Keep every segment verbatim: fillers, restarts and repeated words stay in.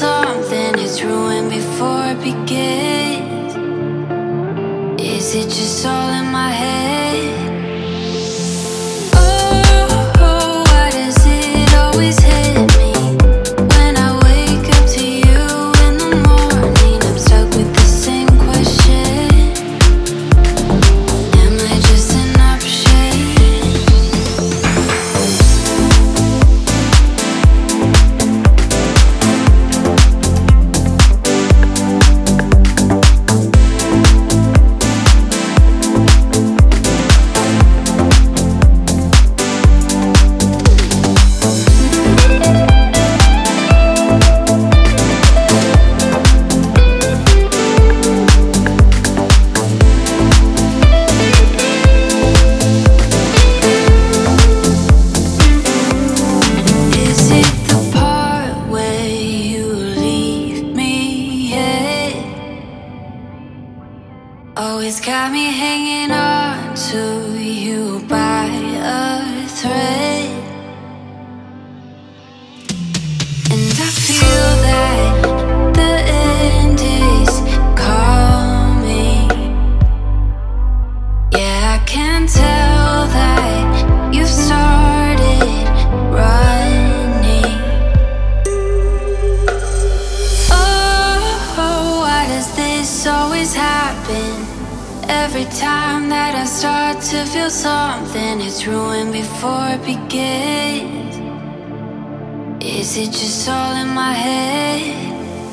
something, it's ruined before it begins. Is it just all in my head? Oh, why does it always hit me when I wake up to you in the morning? I'm stuck with the same question. Am I just an option? Is it the part where you leave me here? Always got me hanging on to you by a thread. And I feel that the end is coming. Yeah, I can tell that you've started running. Oh, why does this always happen? Every time that I start to feel something, it's ruined before it begins. Is it just all in my head?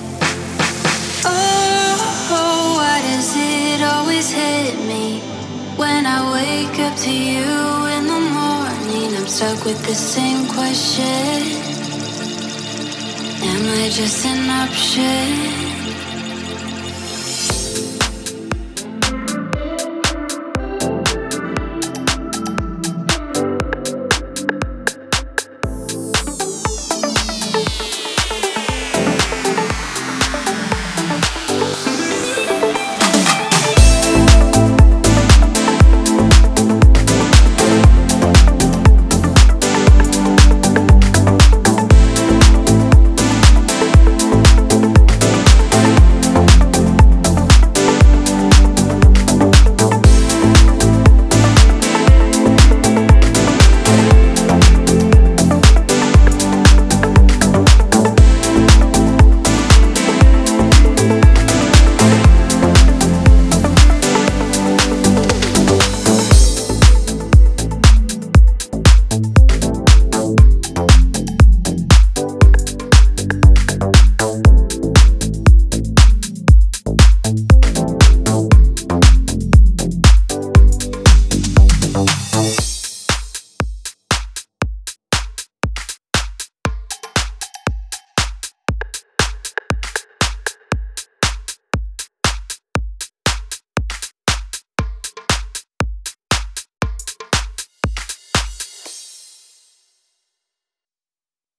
Oh, why does it always hit me when I wake up to you in the morning? I'm stuck with the same question. Am I just an option?